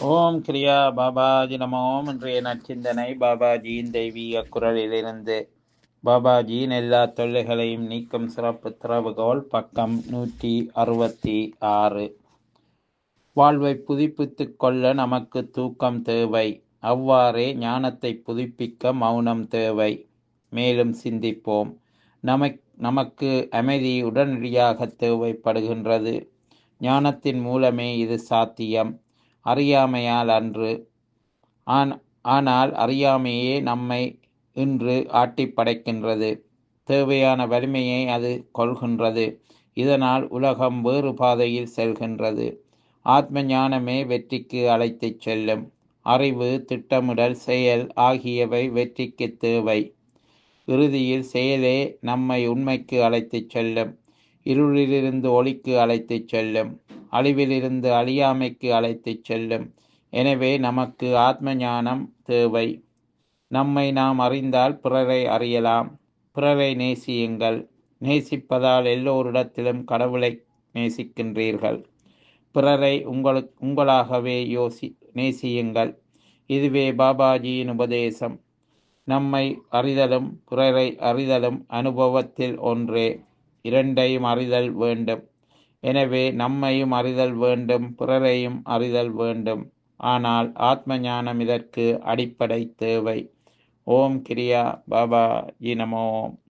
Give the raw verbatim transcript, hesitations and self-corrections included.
ஓம் கிரியா பாபாஜி நமோம். இன்றைய நற்சிந்தனை பாபாஜியின் தெய்வீக குரலிலிருந்து. பாபாஜியின் எல்லா தொல்லைகளையும் நீக்கும் சிறப்பு திறவுகோல், பக்கம் நூற்றி அறுபத்தி ஆறு. வாழ்வை புதுப்பித்துக் கொள்ள நமக்கு தூக்கம் தேவை. அவ்வாறே ஞானத்தை புதுப்பிக்க மௌனம் தேவை. மேலும் சிந்திப்போம். நமக் நமக்கு அமைதி உடனடியாக தேவைப்படுகின்றது. ஞானத்தின் மூலமே இது சாத்தியம், அறியாமையால் அன்று. ஆன் ஆனால் அறியாமையே நம்மை இன்று ஆட்டி படைக்கின்றது. தேவையான வலிமையை அது கொள்கின்றது. இதனால் உலகம் வேறு பாதையில் செல்கின்றது. ஆத்ம ஞானமே வெற்றிக்கு அழைத்துச் செல்லும். அறிவு, திட்டமிடல், செயல் ஆகியவை வெற்றிக்கு தேவை. இறுதியில் செயலே நம்மை உண்மைக்கு அழைத்துச் செல்லும். இருளிலிருந்து ஒளிக்கு அழைத்துச் செல்லும். அழிவிலிருந்து அழியாமைக்கு அழைத்துச் செல்லும். எனவே நமக்கு ஆத்ம ஞானம் தேவை. நம்மை நாம் அறிந்தால் பிறரை அறியலாம். பிறரை நேசியுங்கள். நேசிப்பதால் எல்லோரிடத்திலும் கடவுளை நேசிக்கின்றீர்கள். பிறரை உங்களுக்கு உங்களாகவே யோசி நேசியுங்கள். இதுவே பாபாஜியின் உபதேசம். நம்மை அறிதலும் பிறரை அறிதலும் அனுபவத்தில் ஒன்றே. இரண்டையும் அறிதல் வேண்டும். எனவே நம்மையும் அறிதல் வேண்டும், பிறரையும் அறிதல் வேண்டும். ஆனால் ஆத்ம ஞானம் இதற்கு அடிப்படை தேவை. ஓம் கிரியா பாபாஜி நமோ.